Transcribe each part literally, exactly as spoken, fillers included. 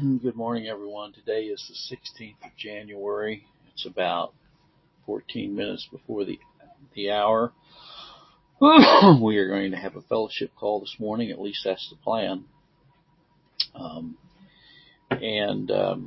Good morning, everyone. Today is the sixteenth of January. It's about fourteen minutes before the the hour. We are going to have a fellowship call this morning. At least that's the plan. Um, and um,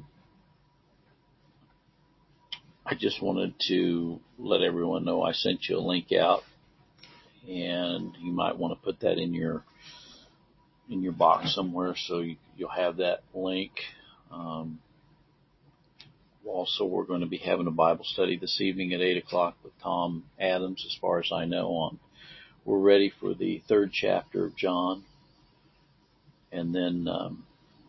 I just wanted to let everyone know I sent you a link out, and you might want to put that in your in your box somewhere so you, you'll have that link. Um, Also, we're going to be having a Bible study this evening at eight o'clock with Tom Adams, as far as I know. On We're ready for the third chapter of John. And then um,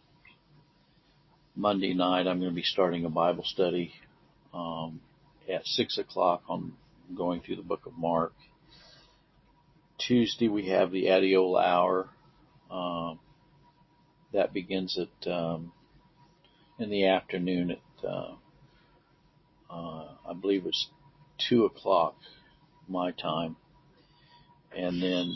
Monday night, I'm going to be starting a Bible study um, at six o'clock on going through the book of Mark. Tuesday, we have the Adiola Hour. Uh, that begins at um, in the afternoon at, uh, uh, I believe it's two o'clock my time. And then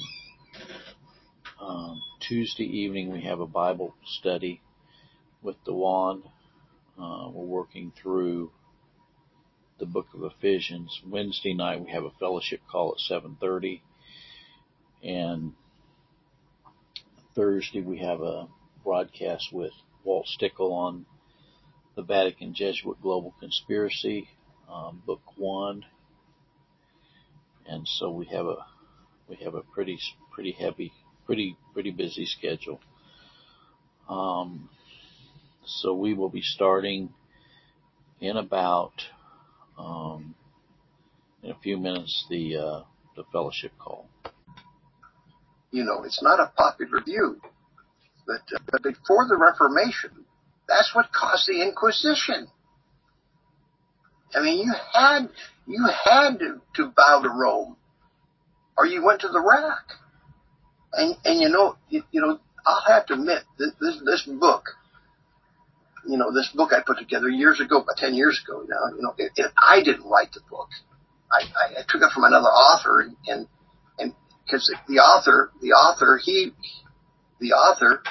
um, Tuesday evening we have a Bible study with Dewan. Uh, we're working through the book of Ephesians. Wednesday night we have a fellowship call at seven thirty. And Thursday we have a broadcast with Walt Stickle on the Vatican Jesuit Global Conspiracy, um, book one. And so we have a we have a pretty pretty heavy, pretty pretty busy schedule. Um, so we will be starting in about um, in a few minutes the uh, the fellowship call. You know, it's not a popular view, but, uh, but before the Reformation, that's what caused the Inquisition. I mean, you had you had to, to bow to Rome, or you went to the rack. And and you know you, you know I'll have to admit this, this this book, you know, this book I put together years ago, about ten years ago now. You know, it, it, I didn't write the book. I, I, I took it from another author, and and because the author the author he the author.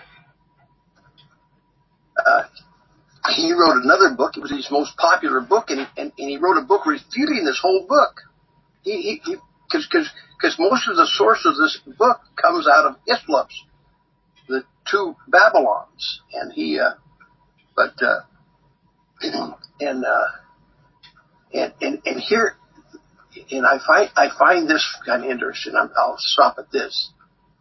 Uh, he wrote another book. It was his most popular book, and, and, and he wrote a book refuting this whole book. He, he, because because most of the source of this book comes out of Islam's, the two Babylons, and he, uh, but uh, and uh, and and and here, and I find I find this kind of interesting. I'm, I'll stop at this.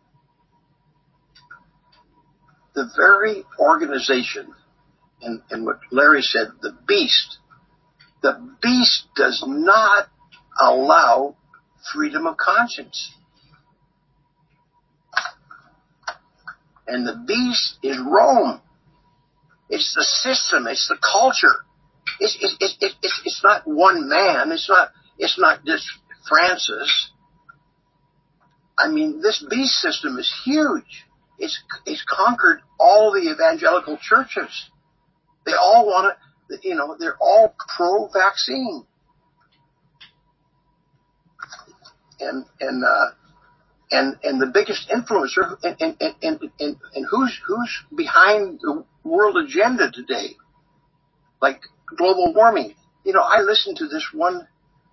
The very organization, and, and what Larry said, the beast. The beast does not allow freedom of conscience. And the beast is Rome. It's the system. It's the culture. It's, it's, it's, it's, it's not one man. It's not, it's not just Francis. I mean, this beast system is huge. It's, it's conquered all the evangelical churches. They all want to, you know, they're all pro-vaccine. And, and, uh, and, and the biggest influencer, and, and, and, and, and who's, who's behind the world agenda today? Like global warming. You know, I listened to this one,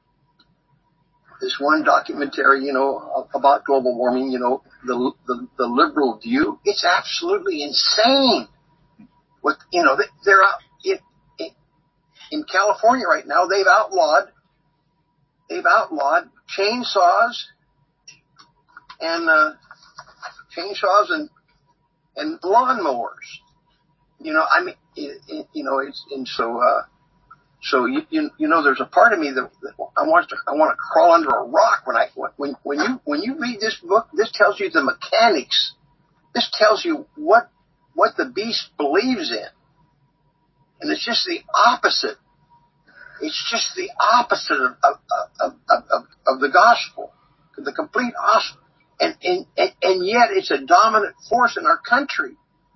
this one documentary, you know, about global warming, you know, the, the, the liberal view. It's absolutely insane. What, you know, they're out in, in, in California right now. They've outlawed, they've outlawed chainsaws and, uh, chainsaws and, and lawnmowers. You know, I mean, it, it, you know, it's, and so, uh, so you, you, you know, there's a part of me that, that I want to, I want to crawl under a rock when I, when, when you, when you read this book, this tells you the mechanics. This tells you what, what the beast believes in. And it's just the opposite. It's just the opposite of, of, of, of, of, of the gospel. The complete opposite. And, and, and, and yet it's a dominant force in our country.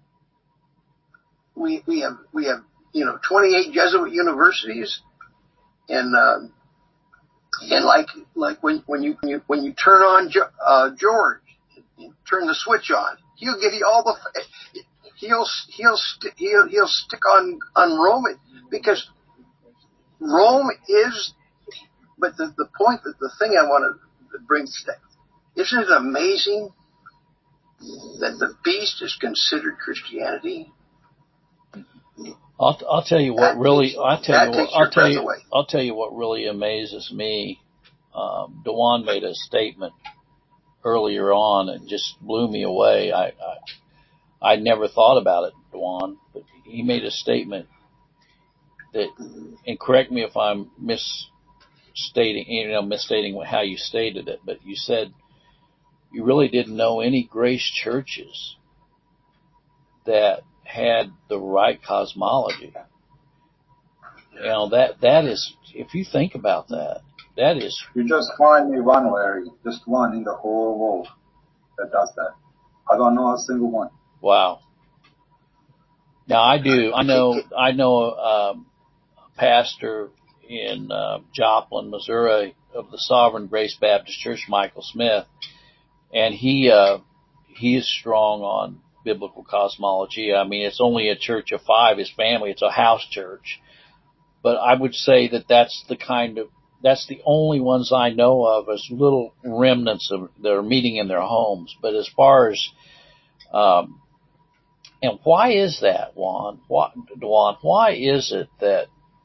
We, we have, we have, you know, twenty-eight Jesuit universities, and, um, and like, like when, when you, when you, when you turn on, uh, George, you turn the switch on, he'll give you all the, he'll he'll st- he'll he'll stick on on Rome because Rome is. But the the point that the thing I want to bring to isn't it amazing that the beast is considered Christianity? I'll I'll tell you what that really takes, I'll tell you what I'll tell you away. I'll tell you what really amazes me. Um, Dewan made a statement earlier on and just blew me away. I, I I never thought about it, Dewan, but he made a statement that, and correct me if I'm misstating, you know, misstating how you stated it, but you said you really didn't know any grace churches that had the right cosmology. You know, that, that is, if you think about that, that is. You just find me one, Larry, just one in the whole world that does that. I don't know a single one. Wow. Now I do, I know, I know, um, a pastor in, uh, Joplin, Missouri of the Sovereign Grace Baptist Church, Michael Smith, and he, uh, he is strong on biblical cosmology. I mean, it's only a church of five, his family, it's a house church. But I would say that that's the kind of, that's the only ones I know of as little remnants of that are meeting in their homes. But as far as, um, and why is that, Juan? Why, Juan, why is it that,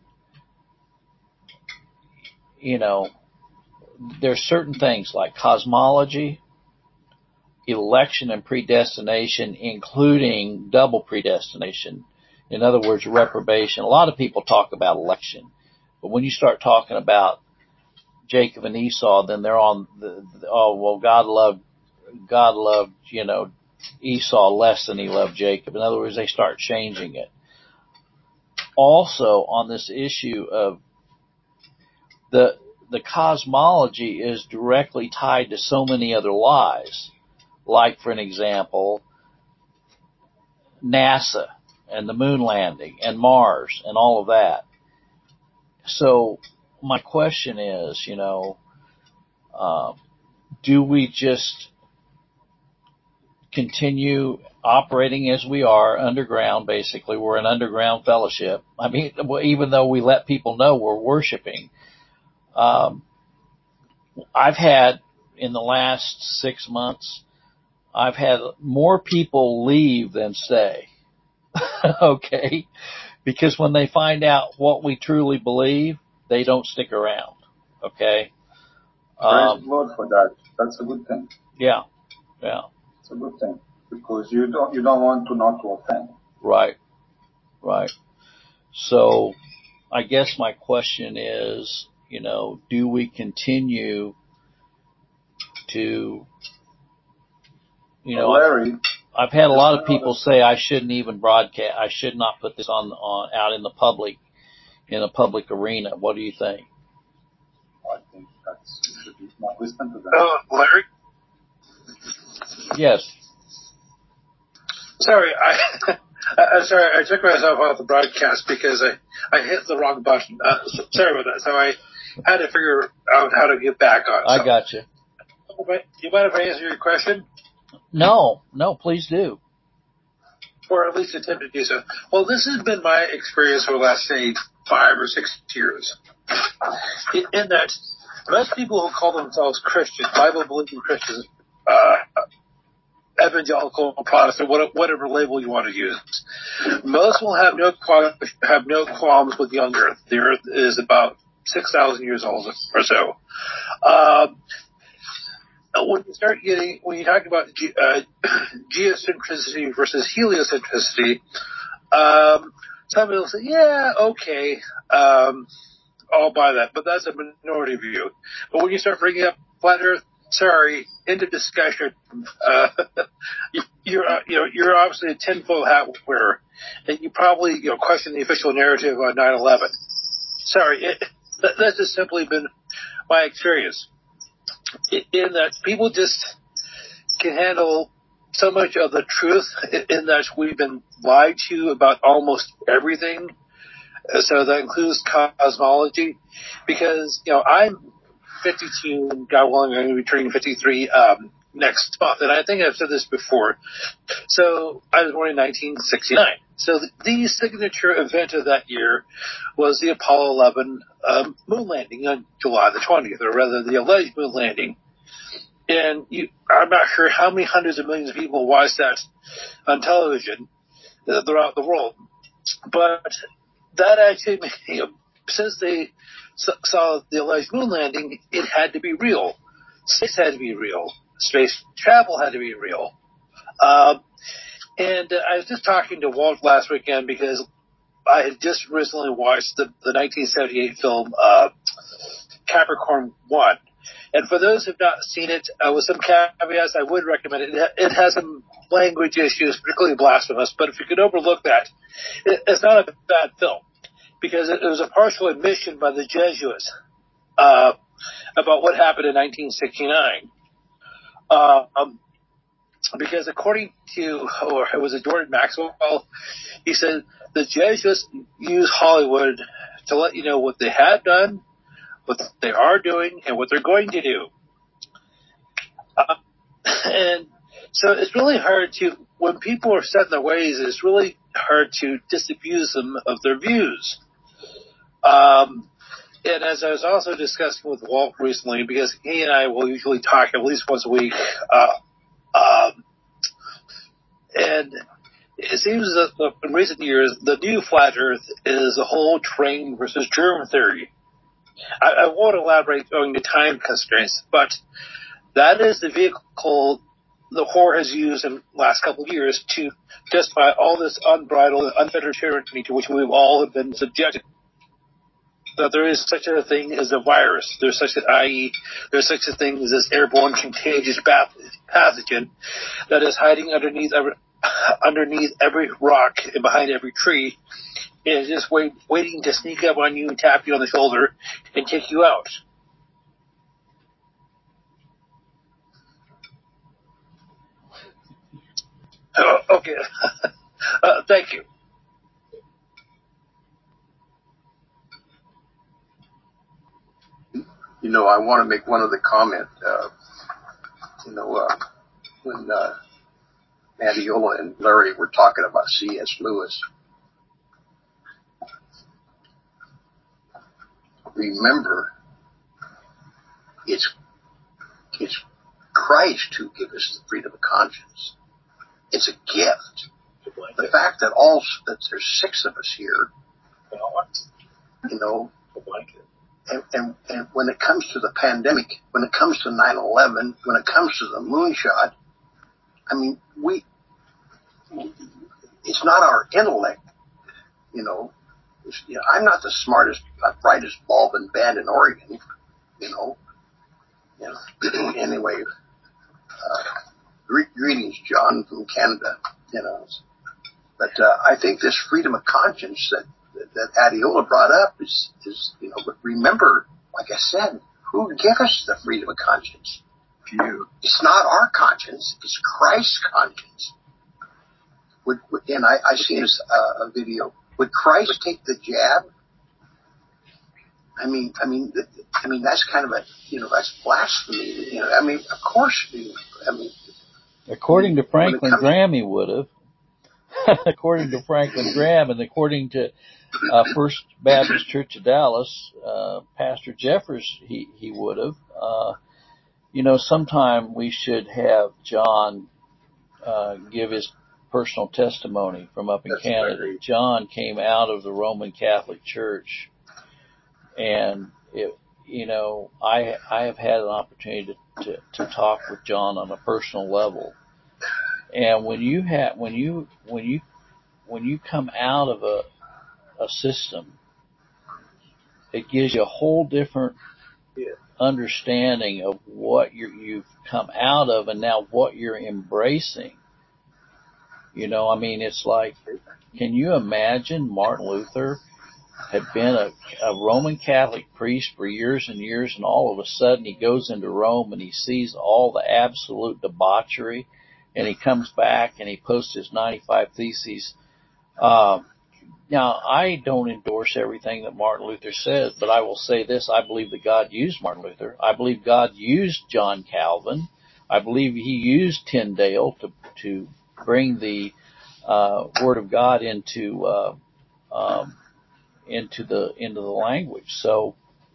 you know, there's certain things like cosmology, election and predestination, including double predestination. In other words, reprobation. A lot of people talk about election, but when you start talking about Jacob and Esau, then they're on the, the oh well, God loved God loved you know Esau less than He loved Jacob. In other words, they start changing it. Also, on this issue of the the cosmology is directly tied to so many other lies. Like, for an example, NASA and the moon landing and Mars and all of that. So my question is, you know, uh, do we just continue operating as we are underground? Basically, we're an underground fellowship. I mean, even though we let people know we're worshiping, um, I've had in the last six months, I've had more people leave than stay. Okay. Because when they find out what we truly believe, they don't stick around. Okay. Praise Um, the Lord for that. That's a good thing. Yeah. Yeah. It's a good thing because you don't, you don't want to not to offend. Right. Right. So I guess my question is, you know, do we continue to, you know, well, Larry, I've had a lot of people say I shouldn't even broadcast. I should not put this on, on out in the public, in a public arena. What do you think? I think that's, you should be not listen to them. Uh, Larry? Yes. Sorry, I, I, sorry, I took myself off the broadcast because I, I hit the wrong button. Uh, so, sorry about that. So I had to figure out how to get back on. I so. got you. Do you mind if I answer your question? No, no, please do. Or at least attempt to do so. Well, this has been my experience for the last, say, five or six years. In, in that most people who call themselves Christians, Bible-believing Christians, uh, evangelical, Protestant, whatever label you want to use, most will have no have no qualms with young Earth. The Earth is about six thousand years old or so. Um, when you start getting, when you talk about ge- uh, geocentricity versus heliocentricity, um, somebody will say, yeah, okay, um, I'll buy that, but that's a minority view. But when you start bringing up flat Earth, sorry, end of discussion. Uh, you're, uh, you know, you're obviously a tinfoil hat wearer, and you probably, you know, question the official narrative on nine eleven. Sorry, it, that, that's just simply been my experience. In that people just can handle so much of the truth, in that we've been lied to about almost everything. So that includes cosmology, because, you know, I'm fifty-two, and God willing, I'm going to be turning fifty-three um, next month. And I think I've said this before. So I was born in nineteen sixty-nine. So the, the signature event of that year was the Apollo eleven um, moon landing on July the twentieth, or rather the alleged moon landing. And you, I'm not sure how many hundreds of millions of people watched that on television uh, throughout the world. But that actually, you know, since they saw the alleged moon landing, it had to be real. Space had to be real. Space travel had to be real. Um, and uh, I was just talking to Walt last weekend because I had just recently watched the, the nineteen seventy-eight film uh, Capricorn one. And for those who have not seen it, uh, with some caveats, I would recommend it. It has some language issues, particularly blasphemous, but if you could overlook that, it, it's not a bad film, because it, it was a partial admission by the Jesuits uh, about what happened in nineteen sixty-nine. Uh, um, because according to, or it was a Jordan Maxwell, he said the Jesuits use Hollywood to let you know what they have done, what they are doing, and what they're going to do. Uh, and so it's really hard to, when people are set in their ways, it's really hard to disabuse them of their views. Um, and as I was also discussing with Walt recently, because he and I will usually talk at least once a week, uh, um, and it seems that in recent years, the new flat Earth is a whole train versus germ theory. I, I won't elaborate owing to time constraints, but that is the vehicle the whore has used in the last couple of years to justify all this unbridled, unfettered tyranny to which we've all been subjected. That there is such a thing as a virus. There's such a, that is, there's such a thing as this airborne contagious pathogen that is hiding underneath every, underneath every rock and behind every tree, and is just wait, waiting to sneak up on you and tap you on the shoulder and take you out. Oh, okay. uh, thank you. You know, I want to make one other comment. Uh, you know, uh, when uh, Adiola and Larry were talking about C S Lewis, remember, it's it's Christ who gives us the freedom of conscience. It's a gift. The fact that all that there's six of us here, you know, and, and, and when it comes to the pandemic, when it comes to nine eleven, when it comes to the moonshot, I mean, we, it's not our intellect, you know. It's, you know, I'm not the smartest, brightest bulb and band in Oregon, you know. You know. Anyway, uh, gre- greetings, John, from Canada, you know. But uh, I think this freedom of conscience that that Adiola brought up is, is, you know, but remember, like I said, who gave us the freedom of conscience? You. It's not our conscience, it's Christ's conscience. Would, and I, I seen a, a video. Would Christ take the jab? I mean, I mean, I mean, that's kind of a, you know, that's blasphemy. You know, I mean, of course, I mean. According to Franklin Graham, he would have. According to Franklin Graham and according to uh, First Baptist Church of Dallas, uh, Pastor Jeffers, he, he would have. Uh, you know, sometime we should have John uh, give his personal testimony from up in That's Canada. Right. John came out of the Roman Catholic Church, and it, you know, I I have had an opportunity to, to, to talk with John on a personal level. And when you have, when you, when you, when you come out of a, a system, it gives you a whole different understanding of what you're, you've come out of and now what you're embracing. You know, I mean, it's like, can you imagine Martin Luther had been a, a Roman Catholic priest for years and years, and all of a sudden he goes into Rome and he sees all the absolute debauchery. And he comes back and he posts his ninety-five Theses. Um, now, I don't endorse everything that Martin Luther said, but I will say this. I believe that God used Martin Luther. I believe God used John Calvin. I believe he used Tyndale to to bring the uh, Word of God into uh, um, into the into the language. So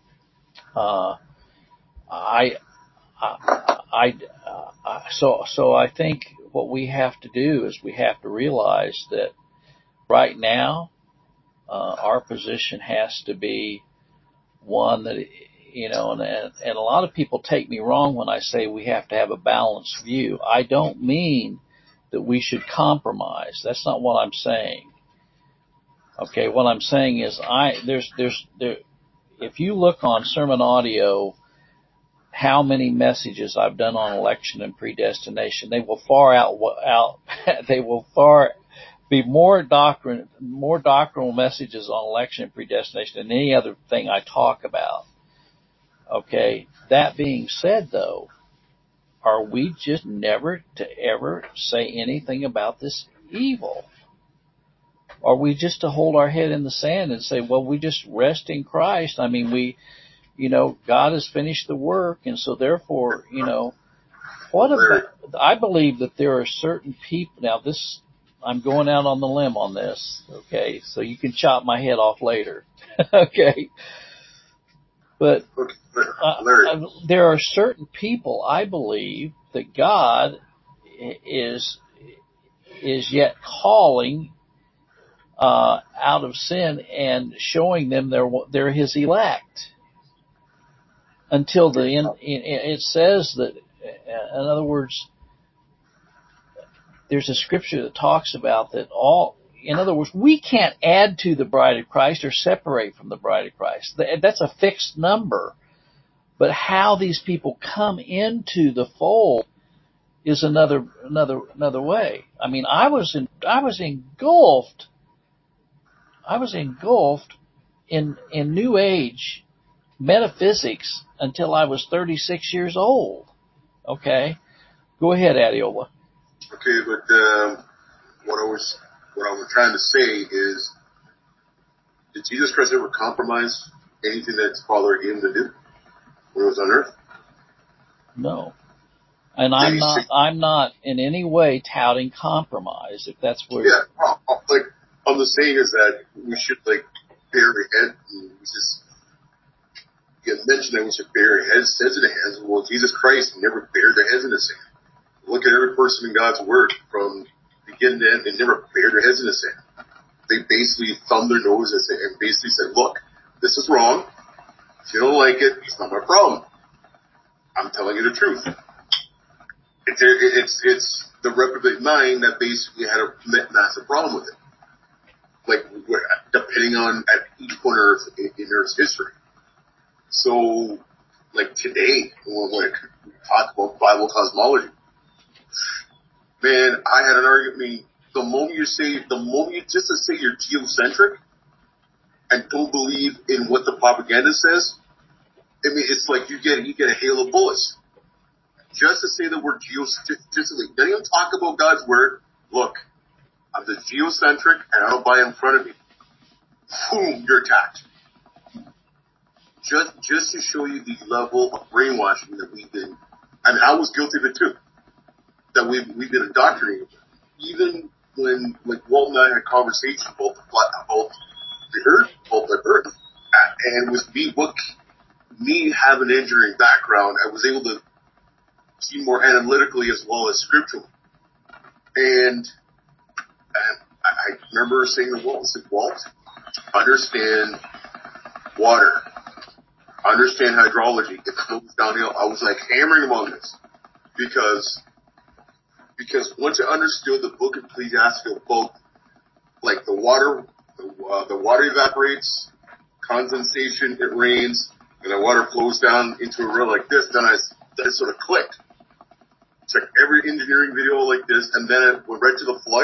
uh, I, I, I, I so so I think what we have to do is we have to realize that right now uh, our position has to be one that, you know, and, and a lot of people take me wrong when I say we have to have a balanced view. I don't mean that we should compromise. That's not what I'm saying. Okay, what I'm saying is I there's there's there if you look on Sermon Audio how many messages I've done on election and predestination, they will far out out they will far be more doctrine more doctrinal messages on election and predestination than any other thing I talk about. Okay, that being said though, are we just never to ever say anything about this evil? Are we just to hold our head in the sand and say, well, we just rest in Christ? I mean, we, you know, God has finished the work, and so therefore, you know, what about, I believe that there are certain people, now this, I'm going out on the limb on this, okay, so you can chop my head off later, okay, but uh, uh, there are certain people, I believe, that God is, is yet calling Uh, out of sin and showing them they're, they're his elect until the end. It says that, in other words, there's a scripture that talks about that all, in other words, we can't add to the bride of Christ or separate from the bride of Christ. That's a fixed number. But how these people come into the fold is another, another, another way. I mean, I was in, I was engulfed I was engulfed in, in New Age metaphysics until I was thirty-six years old. Okay? Go ahead, Adiola. Okay, but um, what I was what I was trying to say is, did Jesus Christ ever compromise anything that his Father gave him to do when he was on earth? No. And I'm not I'm not in any way touting compromise, if that's where... Yeah, well, like, all I'm saying is that we should, like, bare our head, and we just, you mentioned that we should bare our heads, heads in the hands. Well, Jesus Christ never bared their heads in the sand. Look at every person in God's Word from beginning to end. They never bared their heads in the sand. They basically thumbed their noses and basically said, look, this is wrong. If you don't like it, it's not my problem. I'm telling you the truth. It's, it's, it's the reprobate mind that basically had a massive problem with it. Like, depending on at each point in Earth, in Earth's history. So, like today, when we talk about Bible cosmology, man, I had an argument. I mean, the moment you say, the moment you just to say you're geocentric and don't believe in what the propaganda says, I mean, it's like you get you get a hail of bullets. Just to say that we're geocentric, don't even talk about God's Word. Look, I'm the geocentric, and I don't buy in front of me. Boom, you're attacked. Just, just to show you the level of brainwashing that we've been. I mean, I was guilty of it too. That we've we've been indoctrinated. Even when, like, Walt and I had conversations about the about the Earth, about the Earth, and with me, what me having an engineering background, I was able to see more analytically as well as scripturally. And, and I remember saying to Walt, I said, Walt, understand water, understand hydrology. It flows downhill. I was like hammering him on this because because once I understood the book of Ecclesiastes about like the water, the, uh, the water evaporates, condensation, it rains, and the water flows down into a river like this, then I then it sort of clicked. Check every engineering video like this, and then it went right to the flood.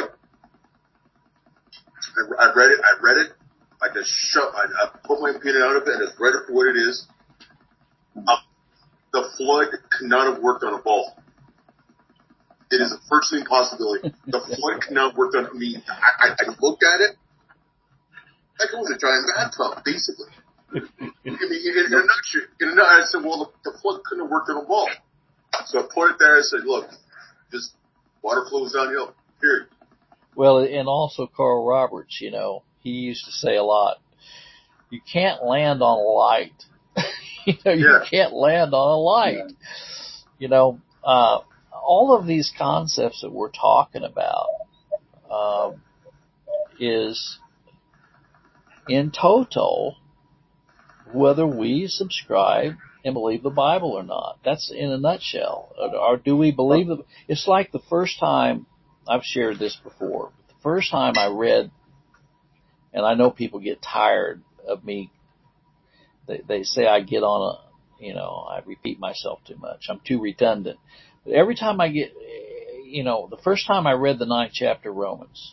I, I read it. I read it. I just shut. I, I put my opinion out of it, and just read it for what it is. Um, the flood could not have worked on a ball. It is a virtually impossibility. The flood could not have worked on me. I, I, I looked at it like it was a giant bathtub, basically. I mean, in, in a nutshell, in a nutshell, I said, well, the, the flood couldn't have worked on a ball. So I put it there and said, look, just water flows downhill, period. Well, and also Carl Roberts, you know, he used to say a lot, you can't land on a light. you know, you Yeah. can't land on a light. Yeah. You know, uh, all of these concepts that we're talking about um, is in total whether we subscribe and believe the Bible or not. That's in a nutshell. Or, or do we believe the? It's like the first time I've shared this before. The first time I read, and I know people get tired of me. They, they say I get on a, you know, I repeat myself too much. I'm too redundant. But every time I get, you know, the first time I read the ninth chapter of Romans,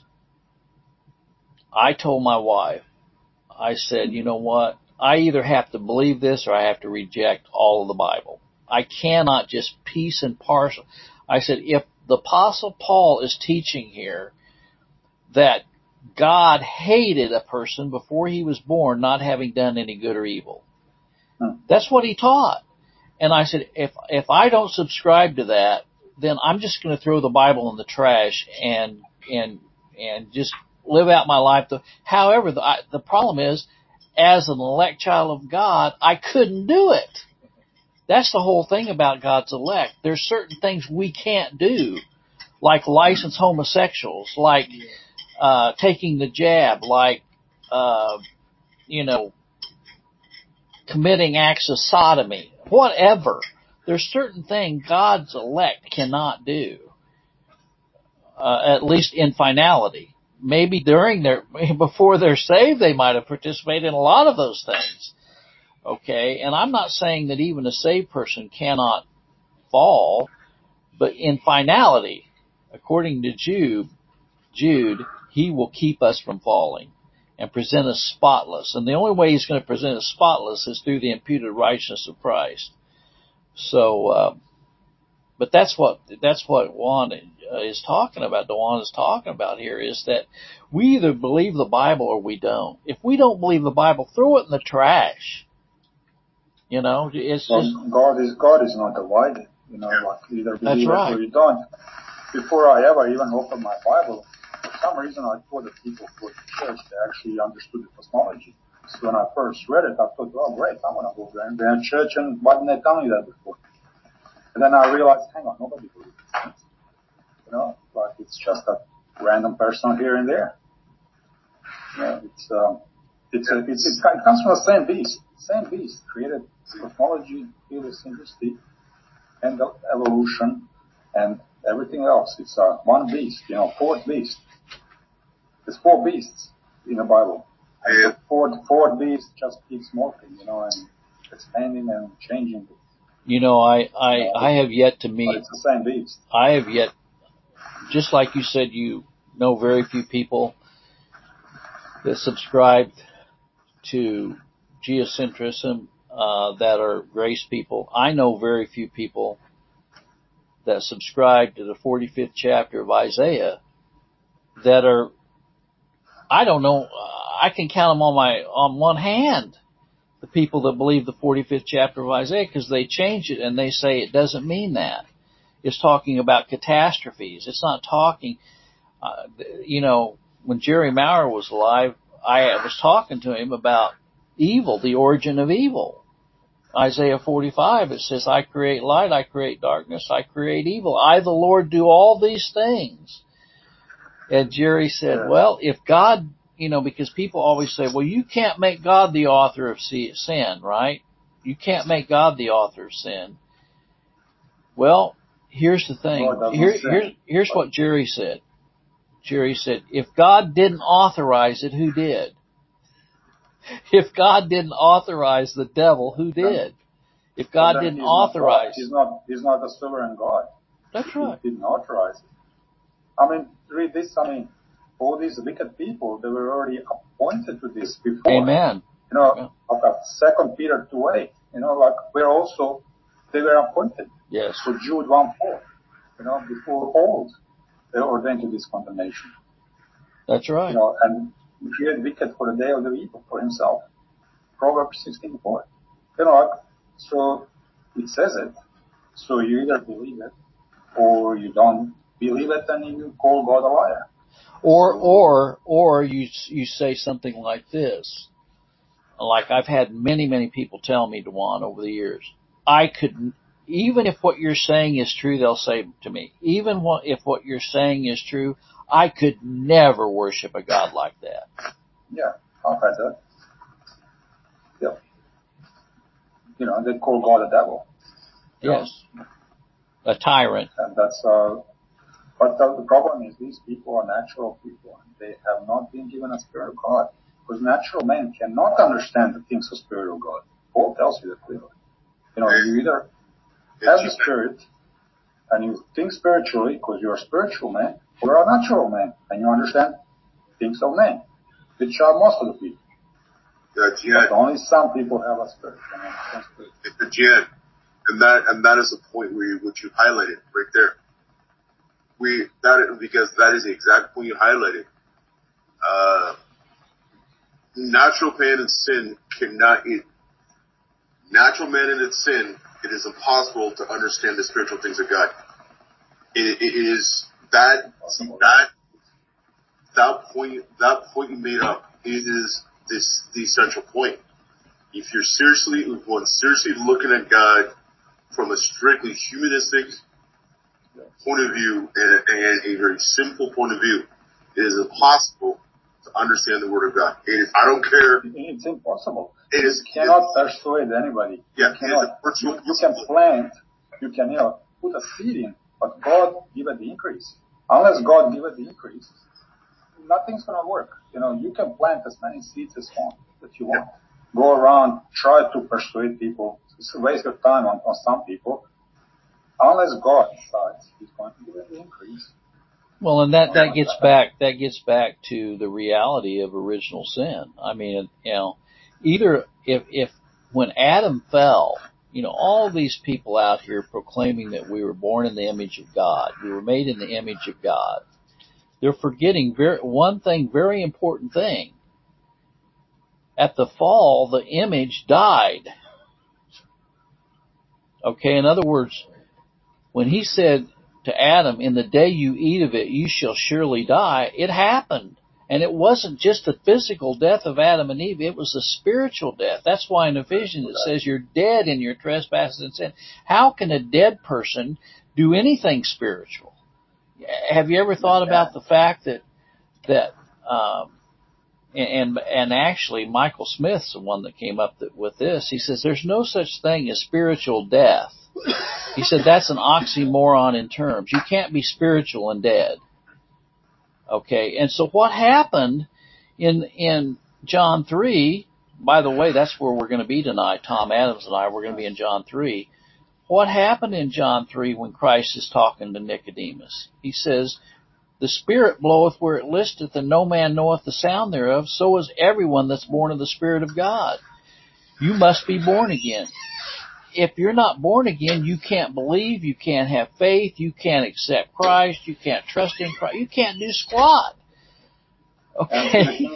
I told my wife, I said, you know what? I either have to believe this or I have to reject all of the Bible. I cannot just piece and parcel. I said, if the Apostle Paul is teaching here that God hated a person before he was born, not having done any good or evil, that's what he taught. And I said, if if I don't subscribe to that, then I'm just going to throw the Bible in the trash and and and just live out my life. However, the, I, the problem is, as an elect child of God, I couldn't do it. That's the whole thing about God's elect. There's certain things we can't do, like license homosexuals, like uh, taking the jab, like, uh, you know, committing acts of sodomy, whatever. There's certain things God's elect cannot do, uh, at least in finality. Maybe during their, before they're saved, they might have participated in a lot of those things. Okay, and I'm not saying that even a saved person cannot fall, but in finality, according to Jude, Jude, he will keep us from falling and present us spotless. And the only way he's going to present us spotless is through the imputed righteousness of Christ. So, uh, but that's what that's what Juan is talking about. Juan is talking about here is that we either believe the Bible or we don't. If we don't believe the Bible, throw it in the trash. You know, it's well, just God is God is not divided. You know, like either believe right. it or you don't. Before I ever even opened my Bible, for some reason I thought that people who go to church, they actually understood the cosmology. So when I first read it, I thought, oh great, I want to go there and be in church, and why didn't they tell me that before? And then I realized, hang on, nobody believes this. You know, like it's just a random person here and there. You know, it's um, it's a, it's it comes from the same beast, same beast created cosmology, heliocentricity, and evolution, and everything else. It's uh, one beast, you know, fourth beast. There's four beasts in the Bible. And the fourth, fourth beast just keeps morphing, you know, and expanding and changing. You know, I, I, you know, I have yet to meet. But it's the same beast. I have yet, just like you said, you know very few people that subscribe to geocentrism uh, that are grace people. I know very few people that subscribe to the forty-fifth chapter of Isaiah that are, I don't know, I can count them on my on one hand, the people that believe the forty-fifth chapter of Isaiah, because they change it and they say it doesn't mean that. It's talking about catastrophes. It's not talking, uh, you know, when Jerry Maurer was alive, I was talking to him about evil, the origin of evil. Isaiah forty-five, it says, I create light, I create darkness, I create evil. I, the Lord, do all these things. And Jerry said, well, if God, you know, because people always say, well, you can't make God the author of sin, right? You can't make God the author of sin. Well, here's the thing. Here, here, here's what Jerry said. Jerry said, if God didn't authorize it, who did? If God didn't authorize the devil, who did? If God didn't he's authorize... Not he's not He's not a sovereign God. That's right. He didn't authorize it. I mean, read this. I mean, all these wicked people, they were already appointed to this before. Amen. You know, Amen. like Second Peter two eight. You know, like we're also, they were appointed. Yes. So Jude one four. You know, before old, they were ordained to this condemnation. That's right. You know, and he created wicked for the day of the evil for himself. Proverbs sixteen four. You know, like, so it says it. So you either believe it or you don't believe it and you call God a liar. Or, or, or you, you say something like this. Like I've had many, many people tell me, Dewan, over the years, I could, even if what you're saying is true, they'll say to me, even what, if what you're saying is true, I could never worship a God like that. Yeah, I've had that. Yeah. You know, they call God a devil. Yes. Know? A tyrant. And that's, uh, but the, the problem is these people are natural people and they have not been given a spirit of God. Because natural men cannot understand the things of spirit of God. Paul tells you that clearly. You know, you either have the spirit and you think spiritually because you're a spiritual man, or you're a natural man and you understand things of men, which are most of the people. Yeah, Jihad. But only some people have a spirit. It's the Jihad. And that, and that is the point where you, which you highlighted right there. We, that, because that is the exact point you highlighted. Uh, natural man in sin cannot, it, natural man in its sin, it is impossible to understand the spiritual things of God. It, it is that, see, that, that point, that point you made up is this, the essential point. If you're seriously, if one's seriously looking at God from a strictly humanistic point of view and, and a very simple point of view, it is impossible to understand the Word of God. It is, I don't care. It's impossible. It is, you cannot persuade anybody. Yeah, you cannot. It is a virtual you, you can plant, you can, you know, put a seed in, but God give it the increase. Unless God give it the increase, nothing's going to work. You know, you can plant as many seeds as you want, that you want. Yeah. Go around, try to persuade people. It's a waste of time on, on some people. Unless God decides He's going to give it the increase. Well, and that, that gets back, that gets back to the reality of original sin. I mean, you know, either if, if when Adam fell, you know, all these people out here proclaiming that we were born in the image of God, we were made in the image of God, they're forgetting very, one thing, very important thing. At the fall, the image died. Okay, in other words, when he said to Adam, in the day you eat of it, you shall surely die, it happened. And it wasn't just the physical death of Adam and Eve, it was a spiritual death. That's why in Ephesians it says you're dead in your trespasses and sin. How can a dead person do anything spiritual? Have you ever thought about the fact that, that, um, and, and actually Michael Smith's the one that came up with this. He says there's no such thing as spiritual death. He said that's an oxymoron in terms. You can't be spiritual and dead. Okay, and so what happened in in John three, by the way, that's where we're going to be tonight, Tom Adams and I, we're going to be in John three. What happened in John three when Christ is talking to Nicodemus? He says, the Spirit bloweth where it listeth, and no man knoweth the sound thereof, so is everyone that's born of the Spirit of God. You must be born again. If you're not born again, you can't believe, you can't have faith, you can't accept Christ, you can't trust in Christ, you can't do squat. Okay.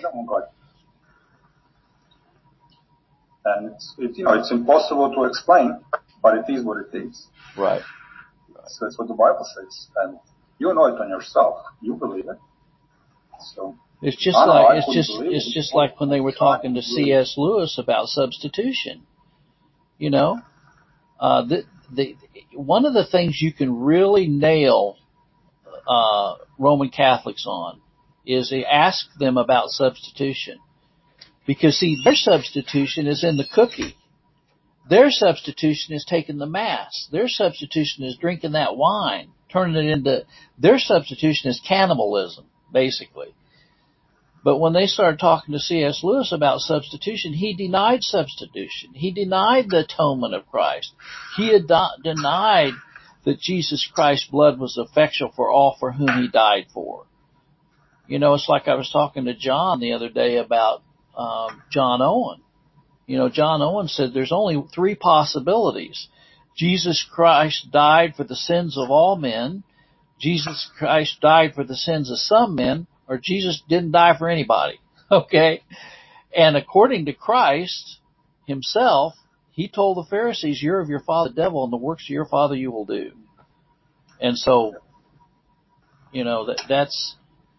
And it's, it, you know, it's impossible to explain, but it is what it is. Right. So that's what the Bible says, and you know it on yourself. You believe it. So it's just like it's just it's just like when they were talking to C S Lewis about substitution. You know, uh, the the one of the things you can really nail uh, Roman Catholics on is they ask them about substitution, because see, their substitution is in the cookie. Their substitution is taking the Mass. Their substitution is drinking that wine, turning it into, their substitution is cannibalism, basically. But when they started talking to C S Lewis about substitution, he denied substitution. He denied the atonement of Christ. He had denied that Jesus Christ's blood was effectual for all for whom he died for. You know, it's like I was talking to John the other day about um, John Owen. You know, John Owen said there's only three possibilities. Jesus Christ died for the sins of all men. Jesus Christ died for the sins of some men. Or Jesus didn't die for anybody. Okay? And according to Christ himself, he told the Pharisees, you're of your father the devil, and the works of your father you will do. And so, you know, that that's,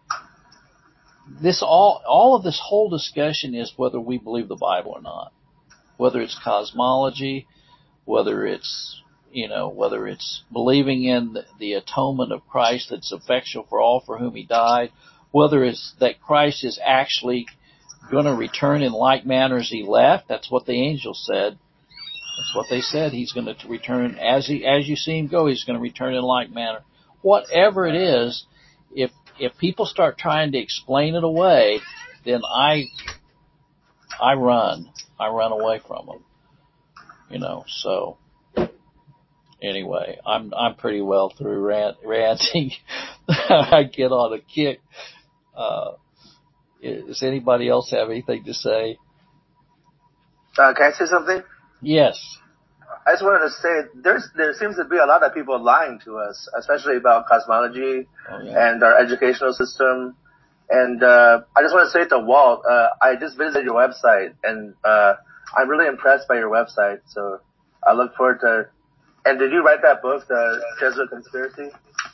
this all, all of this whole discussion is whether we believe the Bible or not. Whether it's cosmology, whether it's, you know, whether it's believing in the, the atonement of Christ that's effectual for all for whom he died, whether it's that Christ is actually going to return in like manner as he left. That's what the angels said. That's what they said. He's going to return as he, as you see him go, he's going to return in like manner. Whatever it is, if, if people start trying to explain it away, then I, I run. I run away from them. You know, so anyway, I'm, I'm pretty well through rant, ranting. I get on a kick. Uh, does anybody else have anything to say? Uh, can I say something? Yes. I just wanted to say there's there seems to be a lot of people lying to us, especially about cosmology oh, yeah. and our educational system. And uh, I just want to say to Walt, uh, I just visited your website, and uh, I'm really impressed by your website. So I look forward to. And did you write that book, The Jesuit Conspiracy?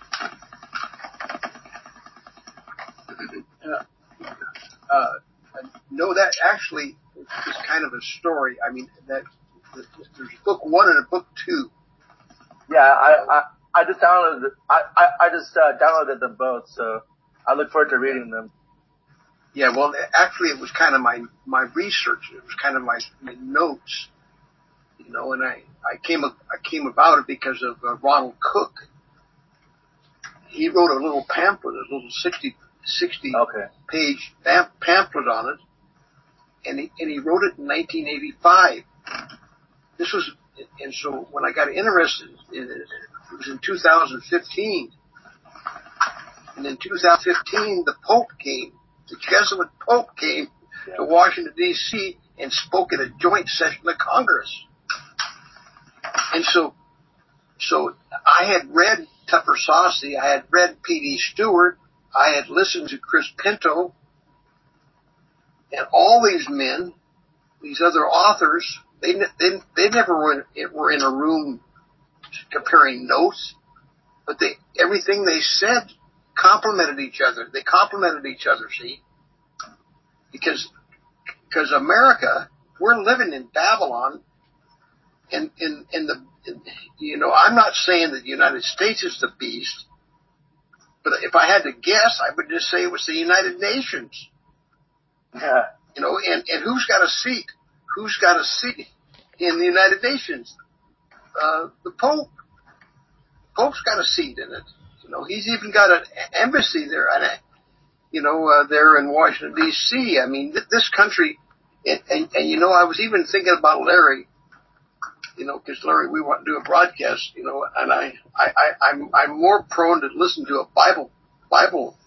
Uh, uh, no, that actually is kind of a story. I mean, that there's book one and a book two. Yeah, I I, I just downloaded I I, I just uh, downloaded them both, so I look forward to reading them. Yeah, well, actually, it was kind of my my research. It was kind of my, my notes, you know, and I I came I came about it because of uh, Ronald Cook. He wrote a little pamphlet, a little sixty, sixty okay. page pamphlet on it, and he and he wrote it in nineteen eighty-five. This was, and so when I got interested in it, it was in two thousand fifteen. And in two thousand fifteen, the Pope came, the Jesuit Pope came yeah. to Washington, D C and spoke at a joint session of Congress. And so, so I had read Tupper Saucy, I had read P D Stewart, I had listened to Chris Pinto, and all these men, these other authors, they they, they never were in, were in a room comparing notes, but they everything they said complemented each other. They complemented each other, see? Because because America, we're living in Babylon, and in in the in, you know, I'm not saying that the United States is the beast, but if I had to guess, I would just say it was the United Nations. Yeah. You know, and, and who's got a seat? Who's got a seat in the United Nations? Uh, the Pope. Pope's got a seat in it. You know, he's even got an embassy there, and you know, uh, there in Washington D C. I mean, th- this country, and, and, and you know, I was even thinking about Larry. You know, because Larry, we want to do a broadcast. You know, and I, I, I I'm, I'm more prone to listen to a Bible, Bible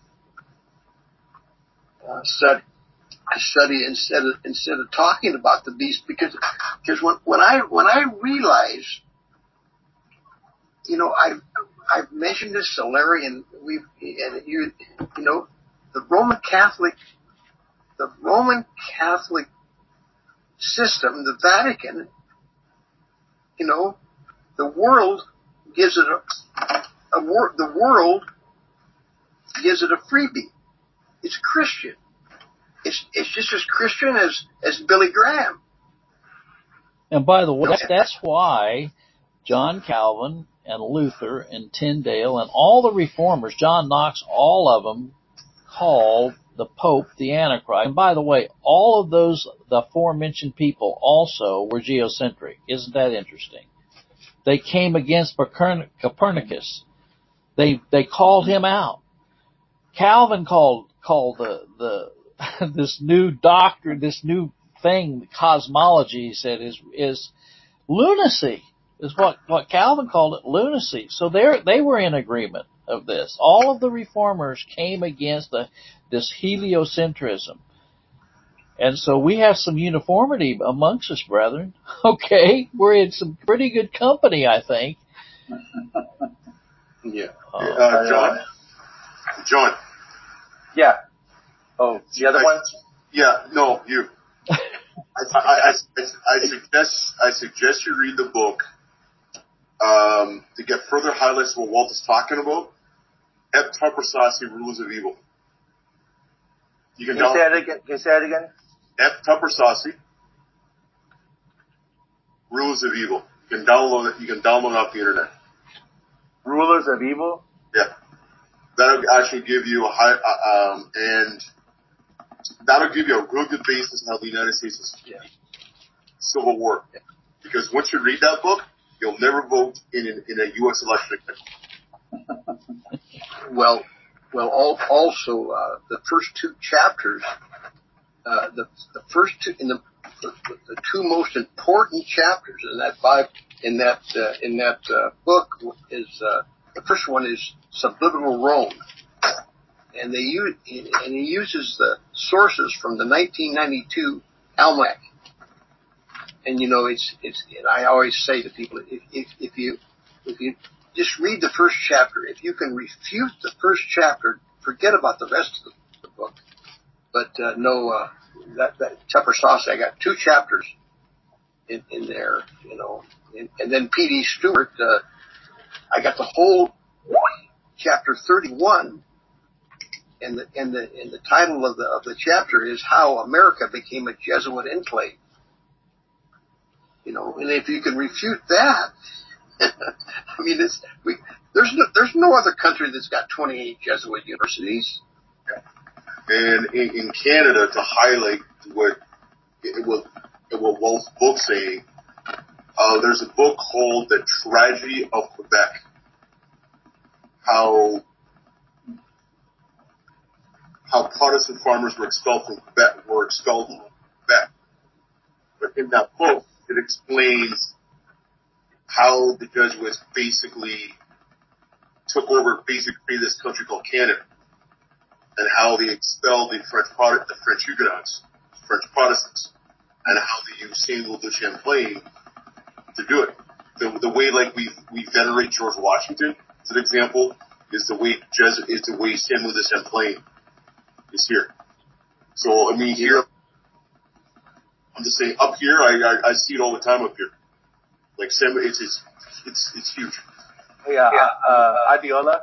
uh, study. I study instead of instead of talking about the beast, because because when when I when I realize, you know, I've I've mentioned this to Larry, and we've and you you know, the Roman Catholic the Roman Catholic system, the Vatican, you know, the world gives it a, a wor- the world gives it a freebie. It's Christian. It's it's just as Christian as as Billy Graham. And by the way, that's why John Calvin and Luther and Tyndale and all the reformers, John Knox, all of them called the Pope the Antichrist. And by the way, all of those, the aforementioned people also were geocentric. Isn't that interesting? They came against Copernicus. They they called him out. Calvin called called the the this new doctrine, this new thing, cosmology, he said, is is lunacy. Is what, what Calvin called it, lunacy. So they they were in agreement of this. All of the reformers came against the, this heliocentrism. And so we have some uniformity amongst us, brethren. Okay, we're in some pretty good company, I think. Yeah. Uh, uh, John? John. Yeah. Oh, the other I, one? Yeah, no, you. I I, I, I suggest I suggest you read the book um, to get further highlights of what Walt is talking about. F. Tupper Saucy, Rulers of Evil. You can, can you say it again? Can you say it again? F. Tupper Saucy, Rulers of Evil. You can download it. You can download it off the internet. Rulers of Evil. Yeah, that'll actually give you a high uh, um, and that'll give you a real good basis on how the United States is yeah. Civil War. Yeah. Because once you read that book, you'll never vote in in, in a U S election again. well, well, all, also uh, the first two chapters, uh, the the first two in the the, the two most important chapters in that Bible, in that uh, in that uh, book is uh, the first one is Subliminal Rome, and they use and he uses the sources from the nineteen ninety-two Almanac. And you know, it's it's. And I always say to people, if if, if you if you just read the first chapter, if you can refute the first chapter, forget about the rest of the, the book. But uh, no, uh, that that Tupper Saucy, I got two chapters in, in there, you know, and, and then P D Stewart, uh, I got the whole chapter thirty-one, and the and the and the title of the of the chapter is How America Became a Jesuit Enclave. You know, and if you can refute that, I mean, it's, we, there's no, there's no other country that's got twenty-eight Jesuit universities. And in, in Canada, to highlight what it will, what Walt's book saying, uh, there's a book called The Tragedy of Quebec. How how Protestant farmers were expelled from Quebec, were expelled from Quebec. But in that book, it explains how the Jesuits basically took over basically this country called Canada, and how they expelled the French Protestant, the French Huguenots, French Protestants, and how they used Samuel de Champlain to do it. The, the way like we we venerate George Washington, as an example, is the way Jesuit is the way Samuel de Champlain is here. So I mean here, I'm just saying up here, I I, I see it all the time up here. Like Samuel, it's it's it's, it's huge. Yeah, yeah. Uh, Adiola.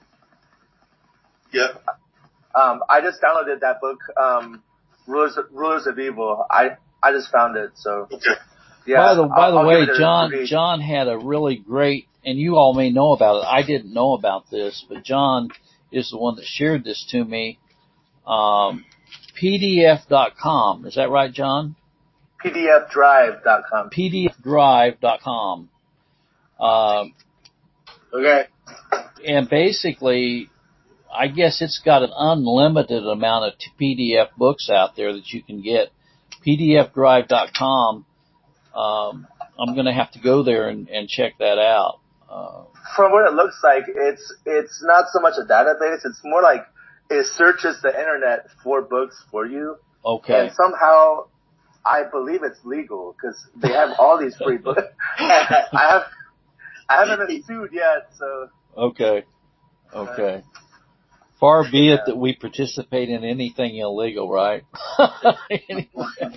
Yeah. Um, I just downloaded that book, um, Rulers, Rulers of Evil. I, I just found it, so. Okay. Yeah. By the, by I'll, the I'll way, John, John had a really great, and you all may know about it. I didn't know about this, but John is the one that shared this to me. Um, P D F dot com. Is that right, John? P D F drive dot com. P D F drive dot com. Um, okay. And basically, I guess it's got an unlimited amount of P D F books out there that you can get. P D F drive dot com. Um, I'm going to have to go there and, and check that out. Uh, From what it looks like, it's it's not so much a database. It's more like it searches the internet for books for you. Okay. And somehow, I believe it's legal because they have all these free books. I have I haven't been sued yet, so. Okay. Okay. Far be yeah. it that we participate in anything illegal, right? Anyway.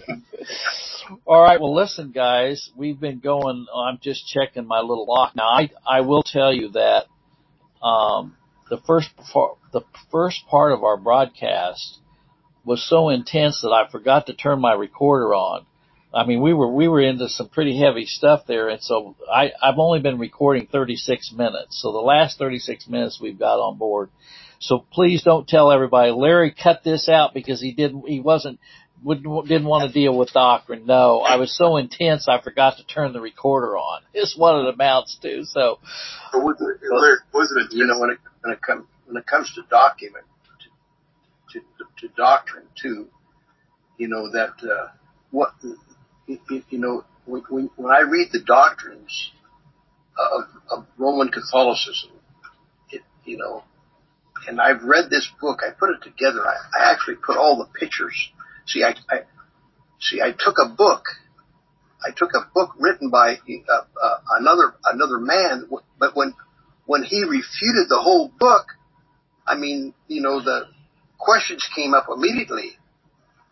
All right. Well, listen, guys, we've been going. I'm just checking my little clock now. I I will tell you that um, the first the first part of our broadcast was so intense that I forgot to turn my recorder on. I mean, we were we were into some pretty heavy stuff there, and so I I've only been recording thirty-six minutes. So the last thirty-six minutes we've got on board. So please don't tell everybody, Larry cut this out because he didn't, he wasn't, wouldn't, didn't want to deal with doctrine. No, I was so intense I forgot to turn the recorder on. It's what it amounts to. So, well, Larry, wasn't it? You know, when it when it comes when it comes to document to to, to doctrine too, you know that uh, what you, you know when when I read the doctrines of, of Roman Catholicism, it you know. And I've read this book. I put it together. I, I actually put all the pictures. See, I, I see. I took a book. I took a book written by uh, uh, another another man. But when when he refuted the whole book, I mean, you know, the questions came up immediately.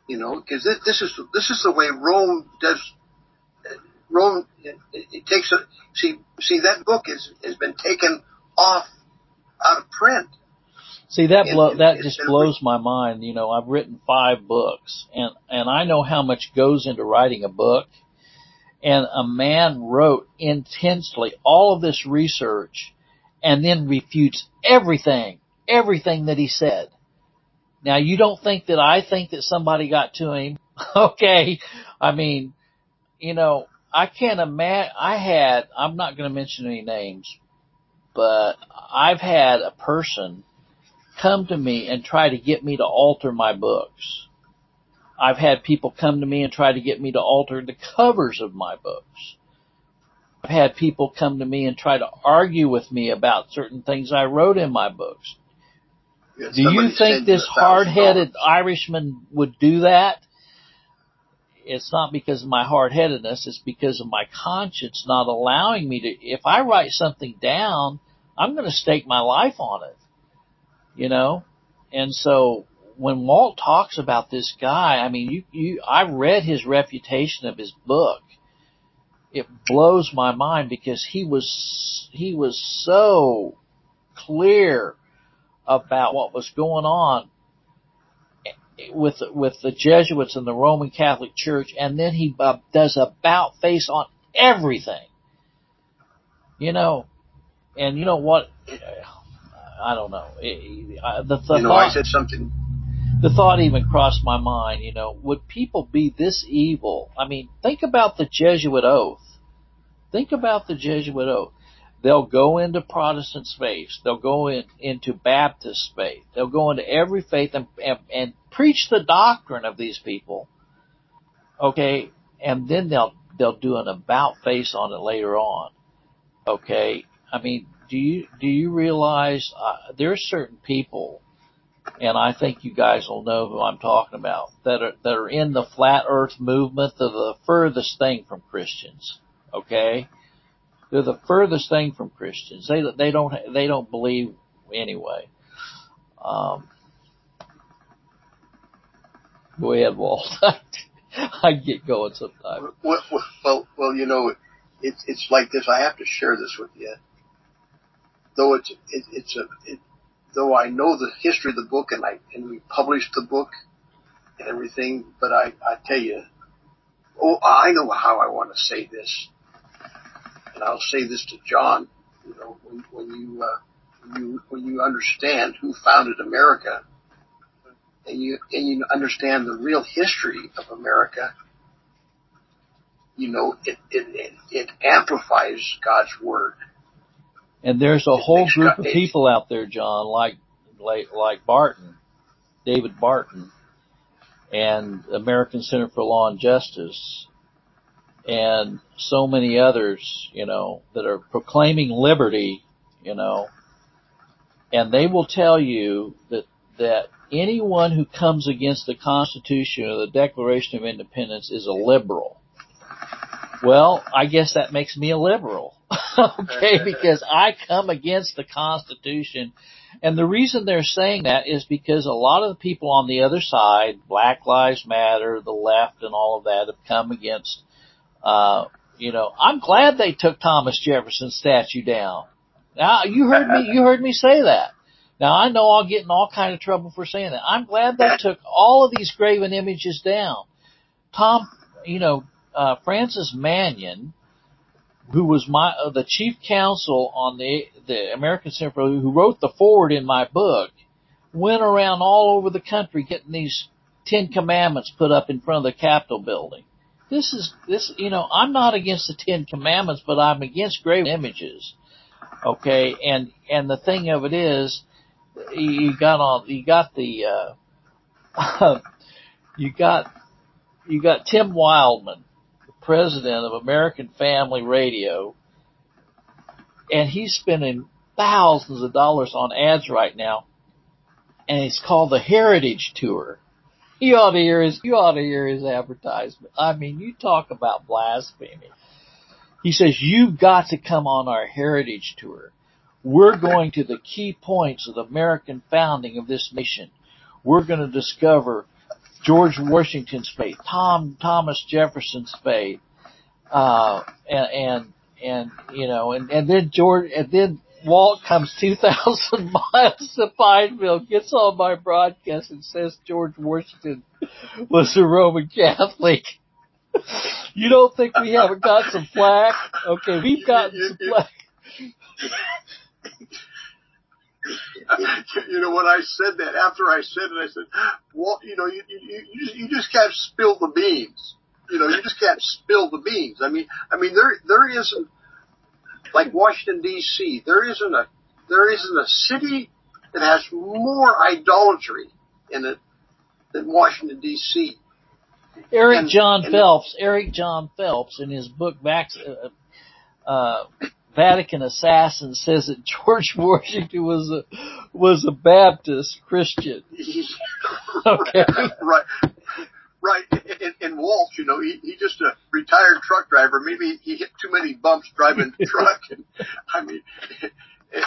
You know, because this, this is this is the way Rome does. Rome it, it takes a see see that book is has been taken off out of print. See that blow, that just blows my mind. You know, I've written five books, and and I know how much goes into writing a book. And a man wrote intensely all of this research, and then refutes everything, everything that he said. Now, you don't think that I think that somebody got to him? Okay, I mean, you know, I can't imagine. I had. I'm not going to mention any names, but I've had a person come to me and try to get me to alter my books. I've had people come to me and try to get me to alter the covers of my books. I've had people come to me and try to argue with me about certain things I wrote in my books. Yeah, do you think this hard-headed Irishman would do that? It's not because of my hard-headedness. It's because of my conscience not allowing me to. If I write something down, I'm going to stake my life on it. You know? And so when Walt talks about this guy, I mean, you, you, I read his refutation of his book. It blows my mind because he was, he was so clear about what was going on with, with the Jesuits and the Roman Catholic Church. And then he uh, does about face on everything, you know, and you know what? I don't know. The, the you know, thought, I said something. The thought even crossed my mind, you know, would people be this evil? I mean, think about the Jesuit oath. Think about the Jesuit oath. They'll go into Protestant faith. They'll go in, into Baptist faith. They'll go into every faith and, and, and preach the doctrine of these people. Okay. And then they'll, they'll do an about face on it later on. Okay. I mean, do you, do you realize, uh, there are certain people, and I think you guys will know who I'm talking about, that are, that are in the flat earth movement. They're the furthest thing from Christians. Okay? They're the furthest thing from Christians. They, they don't, they don't believe anyway. Um, go ahead, Walt. I get going sometimes. Well, well, well, you know, it's, it's like this. I have to share this with you. Though it's, it, it's a, it, though I know the history of the book and I, and we published the book and everything, but I, I tell you, oh, I know how I want to say this. And I'll say this to John, you know, when, when you, uh, when you, when you understand who founded America and you, and you understand the real history of America, you know, it, it, it, it amplifies God's word. And there's a it whole group God, of people out there, John, like, like, like Barton, David Barton, and American Center for Law and Justice, and so many others, you know, that are proclaiming liberty, you know, and they will tell you that, that anyone who comes against the Constitution or the Declaration of Independence is a liberal. Well, I guess that makes me a liberal, okay, because I come against the Constitution. And the reason they're saying that is because a lot of the people on the other side, Black Lives Matter, the left and all of that, have come against, uh, you know, I'm glad they took Thomas Jefferson's statue down. Now, you heard me, you heard me say that. Now, I know I'll get in all kind of trouble for saying that. I'm glad they took all of these graven images down. Tom, you know, Uh, Francis Mannion, who was my uh, the chief counsel on the the American Center for, who wrote the foreword in my book, went around all over the country getting these Ten Commandments put up in front of the Capitol building. This is this, you know, I'm not against the Ten Commandments, but I'm against graven images. Okay, and and the thing of it is, you got on, you got the, uh, you got you got Tim Wildman, president of American Family Radio, and he's spending thousands of dollars on ads right now, and it's called the Heritage Tour. You ought to hear his, you ought to hear his advertisement. I mean, you talk about blasphemy. He says, you've got to come on our Heritage Tour. We're going to the key points of the American founding of this nation. We're going to discover George Washington's faith, Tom Thomas Jefferson's faith, uh, and, and, and, you know, and, and then George, and then Walt comes two thousand miles to Pineville, gets on my broadcast and says George Washington was a Roman Catholic. You don't think we haven't got some flack? Okay, we've gotten some flack. You know, when I said that, after I said it, I said, well, you know, you, you, you, just, you just can't spill the beans. You know, you just can't spill the beans. I mean, I mean, there, there isn't, like Washington, D C, there isn't a, there isn't a city that has more idolatry in it than Washington, D C. Eric and, John and Phelps, Eric John Phelps, in his book, Vax, uh, uh, Vatican Assassin, says that George Washington was a was a Baptist Christian. Okay, right, right. And, and Walt, you know, he he just a retired truck driver. Maybe he hit too many bumps driving the truck. And, I mean, it, it,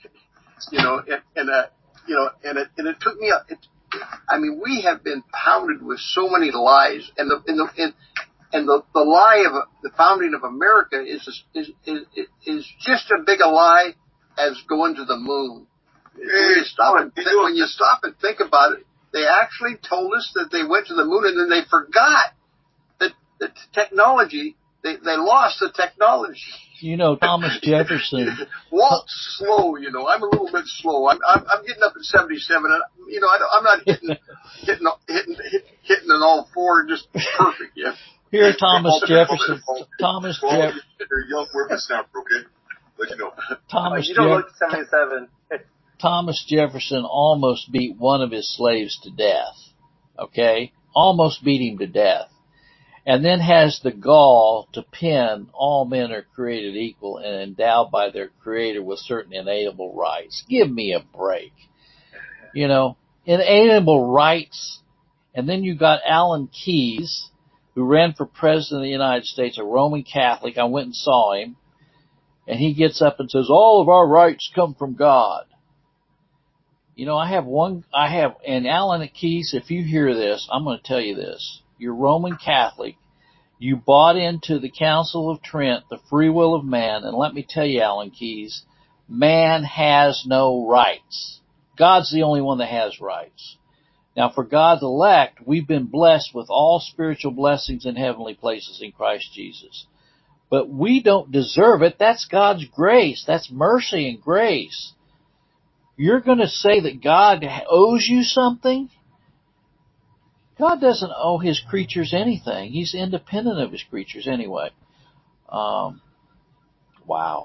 you know, and, and uh, you know, and it and it took me. A, it, I mean, we have been pounded with so many lies, and the and the and, and the, the lie of the founding of America is is is is just as big a lie as going to the moon. When you stop and th- when you stop and think about it, they actually told us that they went to the moon, and then they forgot that the technology. They they lost the technology. You know, Thomas Jefferson. Walt's slow, you know. I'm a little bit slow. I'm I'm, I'm getting up at seventy-seven, and you know, I don't, I'm not hitting hitting hitting hitting, hitting it all four just perfect yet. Here, Thomas Jefferson. Thomas Jefferson. You're a young whippersnapper, okay? Let you know. Oh, Thomas you don't Jeff- look seventy-seven. Thomas Jefferson almost beat one of his slaves to death. Okay, almost beat him to death. And then has the gall to pin all men are created equal and endowed by their creator with certain inalienable rights. Give me a break. You know, inalienable rights. And then you got Alan Keyes, who ran for president of the United States, a Roman Catholic. I went and saw him. And he gets up and says, all of our rights come from God. You know, I have one, I have, and Alan Keyes, if you hear this, I'm going to tell you this. You're Roman Catholic. You bought into the Council of Trent, the free will of man, and let me tell you, Alan Keyes, man has no rights. God's the only one that has rights. Now, for God's elect, we've been blessed with all spiritual blessings in heavenly places in Christ Jesus. But we don't deserve it. That's God's grace. That's mercy and grace. You're going to say that God owes you something? God doesn't owe his creatures anything. He's independent of his creatures anyway. Um, wow.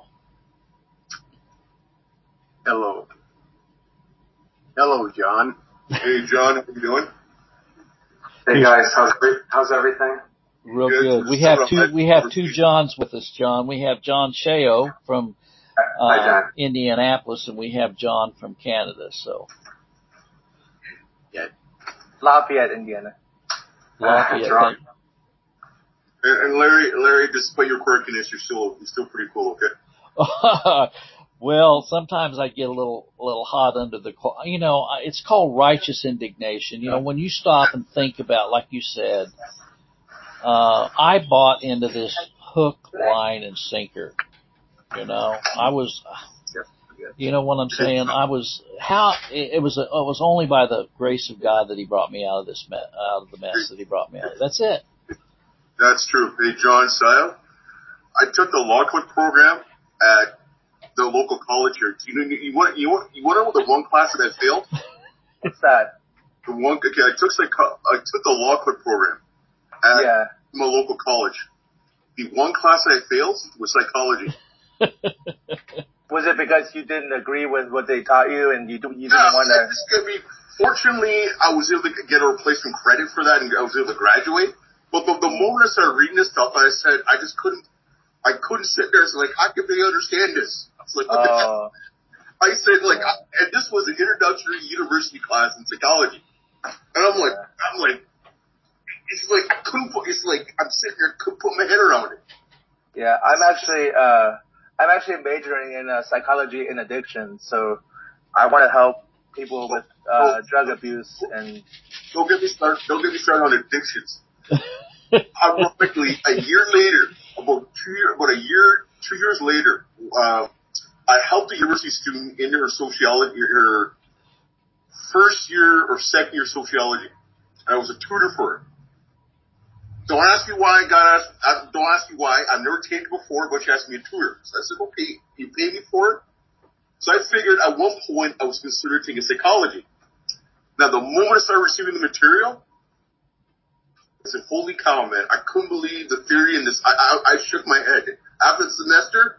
Hello. Hello, John. Hey, John, how you doing? Hey guys, how's how's everything? Real good. We have two. We have two Johns with us, John. We have John Sheo from uh, Hi, John. Indianapolis, and we have John from Canada. So. Yeah. Lafayette, Indiana. Lafayette. Uh, and, and Larry, Larry, despite your quirkiness, you're still you're still pretty cool, okay? Well, sometimes I get a little a little hot under the collar. You know, it's called righteous indignation. You know, when you stop and think about, like you said, uh, I bought into this hook, line, and sinker. You know, I was. You know what I'm saying? I was how it, it was. A, it was only by the grace of God that He brought me out of this mess, out of the mess that He brought me out of. That's it. That's true. Hey, John Sile, I took the law clerk program at the local college here. You know, you want you want you want to know the one class that I failed? What's that? The one. Okay, I took psych- I took the law clerk program at yeah. my local college. The one class that I failed was psychology. Was it because you didn't agree with what they taught you and you, you didn't yeah, want to? I mean, fortunately, I was able to get a replacement credit for that and I was able to graduate. But the, the moment I started reading this stuff, I said, I just couldn't, I couldn't sit there and say, like, how can they understand this? I was like, what the uh, hell? I said, like, I, and this was an introductory university class in psychology. And I'm like, yeah. I'm like, it's like, I couldn't put, it's like, I'm sitting here, couldn't put my head around it. Yeah, I'm actually, uh, I'm actually majoring in uh, psychology in addiction, so I want to help people with uh, drug abuse and. Don't get me started. Don't get me started on addictions. Ironically, a year later, about two year, about a year, two years later, uh, I helped a university student in her sociology, her first year or second year sociology. And I was a tutor for her. Don't ask me why I got asked. I, don't ask me why. I've never taken it before, but she asked me to tutor. So I said, okay, you pay me for it. So I figured at one point I was considering taking psychology. Now, the moment I started receiving the material, I said, holy cow, man, I couldn't believe the theory in this. I, I, I shook my head. After the semester,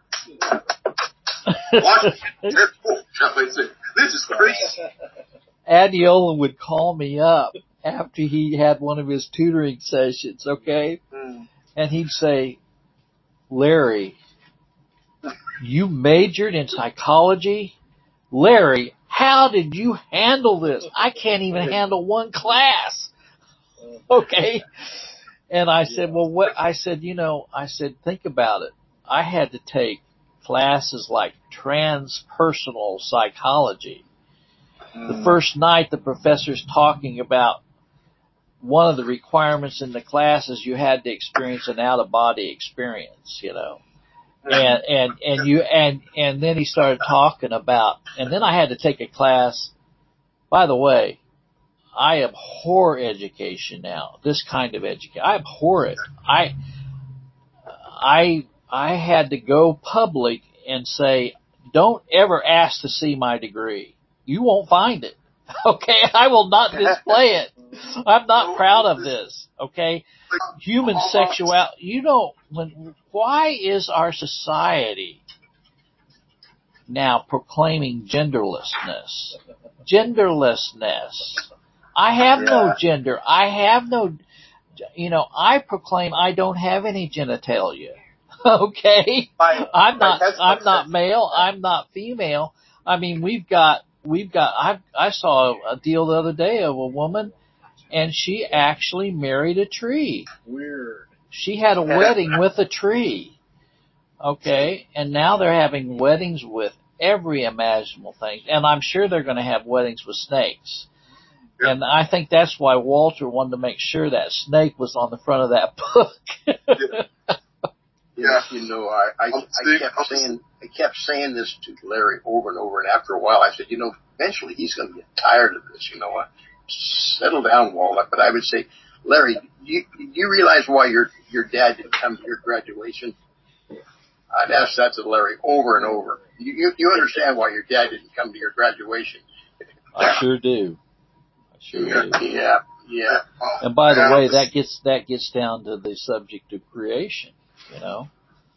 watch I said, this is crazy. Adiola would call me up after he had one of his tutoring sessions, okay? Mm. And he'd say, Larry, you majored in psychology? Larry, how did you handle this? I can't even handle one class. Okay. And I said, well, what, I said, you know, I said, think about it. I had to take classes like transpersonal psychology. The first night the professor's talking about one of the requirements in the class is you had to experience an out-of-body experience, you know. And, and, and you, and, and then he started talking about, and then I had to take a class. By the way, I abhor education now, this kind of education. I abhor it. I, I, I had to go public and say, don't ever ask to see my degree. You won't find it. Okay. I will not display it. I'm not proud of this. Okay. Human sexuality. You know, when, why is our society now proclaiming genderlessness? Genderlessness. I have yeah. no gender. I have no, you know, I proclaim I don't have any genitalia. Okay? My, I'm not, I'm not male. I'm not female. I mean, we've got, we've got, I, I saw a deal the other day of a woman and she actually married a tree. Weird. She had a wedding with a tree. Okay? And now they're having weddings with every imaginable thing. And I'm sure they're going to have weddings with snakes. Yep. And I think that's why Walter wanted to make sure that snake was on the front of that book. yeah. yeah, you know, I, I, I kept saying, I kept saying this to Larry over and over. And after a while, I said, you know, eventually he's going to get tired of this. You know, uh, settle down, Walt. But I would say, Larry, you you realize why your your dad didn't come to your graduation? I'd ask that to Larry over and over. You you, you understand why your dad didn't come to your graduation? I sure do. I sure yeah, do. Yeah, yeah. And by the way, that gets that gets down to the subject of creation. You know,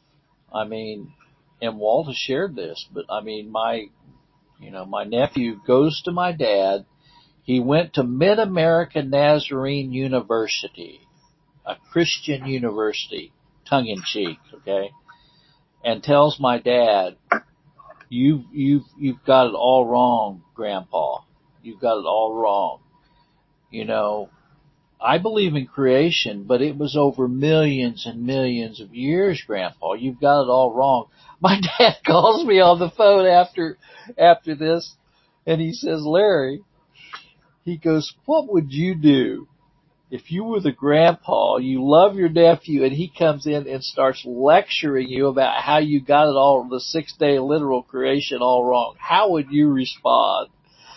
I mean, and Walt has shared this, but I mean, my, you know, my nephew goes to my dad. He went to Mid-America Nazarene University, a Christian university, tongue in cheek, okay, and tells my dad, "You, you've, you've got it all wrong, Grandpa. You've got it all wrong. You know, I believe in creation, but it was over millions and millions of years, Grandpa. You've got it all wrong." My dad calls me on the phone after, after this, and he says, Larry, he goes, what would you do if you were the grandpa, you love your nephew, and he comes in and starts lecturing you about how you got it all, the six-day literal creation all wrong? How would you respond?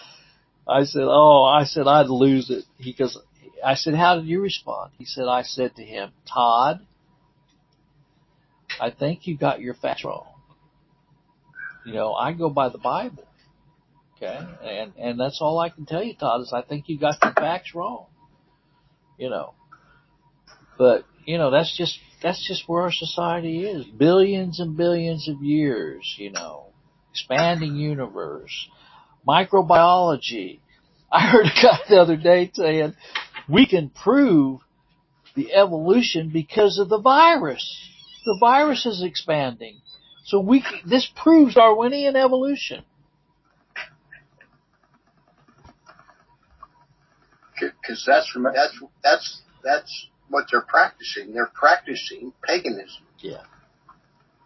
I said, oh, I said, I'd lose it. He goes, I said, how did you respond? He said, I said to him, Todd, I think you got your facts wrong. You know, I go by the Bible. Okay? And, and that's all I can tell you, Todd, is I think you got your facts wrong. You know. But, you know, that's just, that's just where our society is. Billions and billions of years, you know. Expanding universe. Microbiology. I heard a guy the other day saying, we can prove the evolution because of the virus. The virus is expanding. So we can, this proves Darwinian evolution. Because that's, that's, that's, that's what they're practicing. They're practicing paganism. Yeah.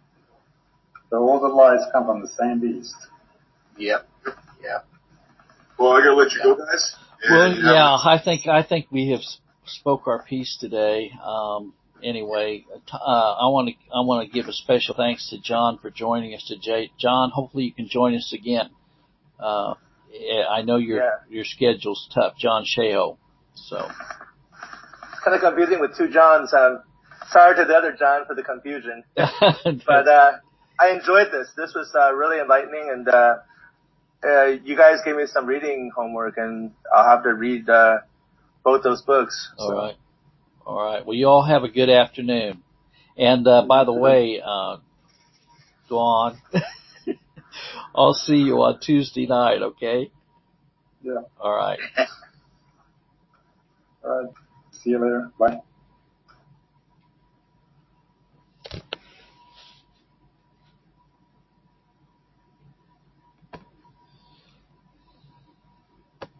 So all the lies come from the same beast. Yep. Yep. Well, I gotta let you go, guys. Well, yeah, I think I think we have spoke our piece today. Um, anyway, uh, I want to I want to give a special thanks to John for joining us today. John, hopefully you can join us again. Uh, I know your yeah. your schedule's tough, John Sheho. So kind of confusing with two Johns. Um, sorry to the other John for the confusion, but uh, I enjoyed this. This was uh, really enlightening, and uh, uh, you guys gave me some reading homework, and I'll have to read uh, both those books. So. All right, all right. Well, you all have a good afternoon. And uh, by the way, uh, Dawn, I'll see you on Tuesday night. Okay. Yeah. All right. All right. See you later. Bye.